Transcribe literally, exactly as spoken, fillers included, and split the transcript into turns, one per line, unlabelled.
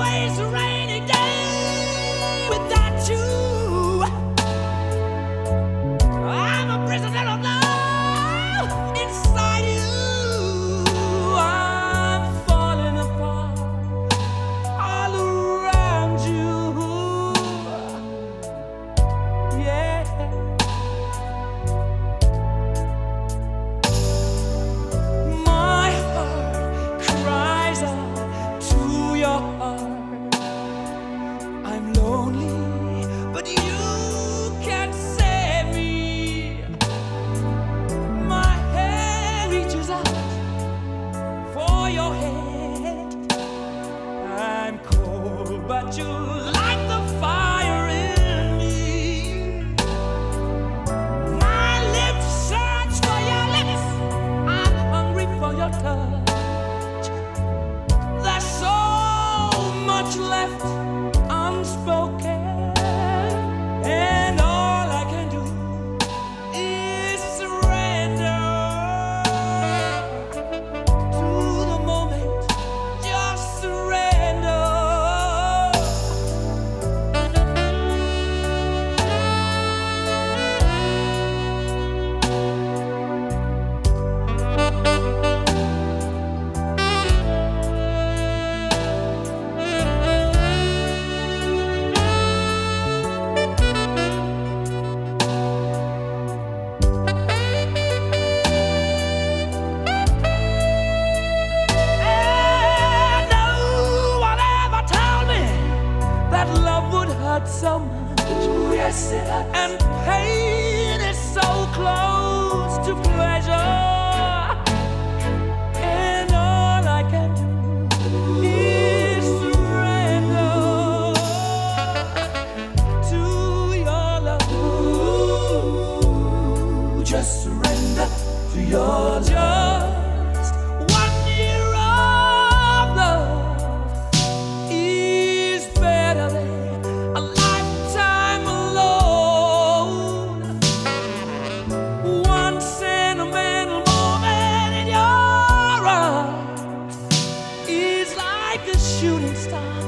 always a rainy day without you. I'm a prisoner of love inside you. I'm falling apart all around you. Yeah. My heart cries out to your heart. I'm lonely, but you can't save me. My hand reaches out for your head. I'm cold, but you light the fire in me. My lips search for your lips. I'm hungry for your touch. There's so much left unspoken, and all I can do is surrender to the moment. Just surrender. And no one ever told me that love would hurt so much. Yes, it hurts. And pain is so close to pleasure. And all I can do is surrender to your love. Just surrender to your love. Just one year of love is better than a lifetime alone. One sentimental moment in your arms is like a shooting star